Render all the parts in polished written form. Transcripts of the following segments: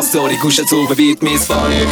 دوست داری گوشتو به بیت میسپاری.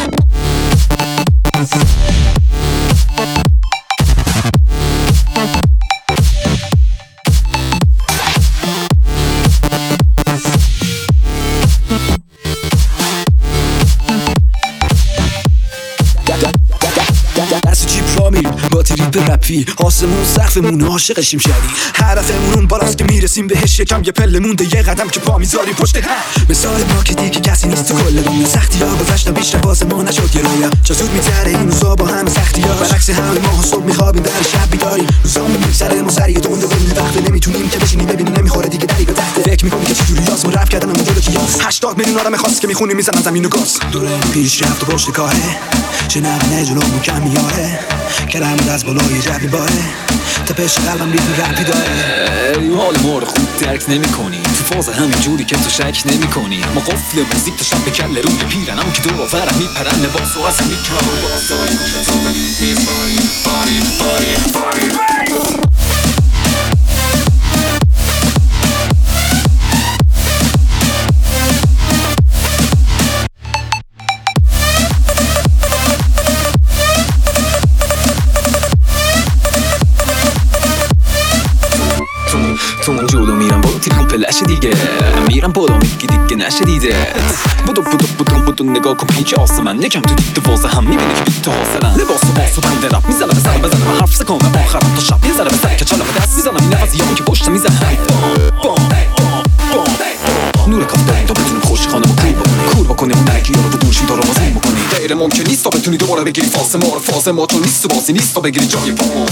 دست جیب را میریم با تریپ رپی، آسمون سقفمون عاشقشیم شدید. هدفمون اون بالاست که میرسیم بهش، یکم یه پله مونده یه قدم که پا میذاریم پشت هم. مثال ما که دیگه کسی نیست تو کل دنیا، سختی ها گذشتن بیشتر واسه ما نشد یه رویا. چه زود میگذره این روزا با همه سختی ها، برعکس همه ما صبح میخوابیم در شب بیداریم. روزامون میگذره ما سریع دنده بریم وقت نمیتونیم که بشینیم ببینیم نمیخوره دیگه دری به تخت. فکر میکنی که چجوری یاسم رپ کردن اون جلو کیاس، 80 میلیون آدم خاص که میخونیم میزنن زمین و گاز. پیش رفت و پشت کاره چه نغمه جلومون کم میاره، کلمات از بالای جبی باره، تپش قلبم ریتم رپی داره. حال ما رو خوب درک نمی کنی، تو فاز همین جوری که تو شک نمی کنی. ما قفل موزیک تا شب به کله روی پیرنم که دور آورم میپرن لباس و اصلا تو من جلو میرم با تیرم پلش دیگه، میرم بالا میگی دیگه نشه دیده. بودو نگاه کن پیچ آسمن، یکم تو دید واسه هم میبینی که بیت حاصلن. لباس و باس و بنده رپ میزنم به سرم بزنم حرف سکانم آخرم تا شب یه ذره به سر که چلم به دست میزنم این نفسیام که پشت میزنم. نور کاف داریم تا بتونیم خوش خانم و کور بکنیم اون نرکی ها رو دورشیم تا رو بازیم بکنیم. غیر ممکن نیست تا بتونی دوباره بگیری فاز ما رو، فاز ما چون نیست و بازی نیست تا بگیری جای پا ما.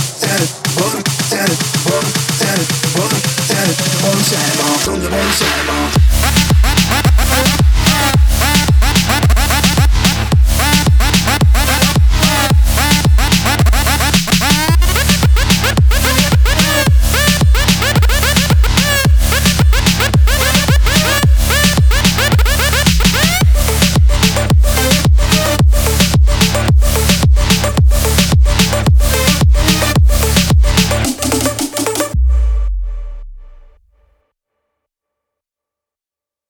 Bon,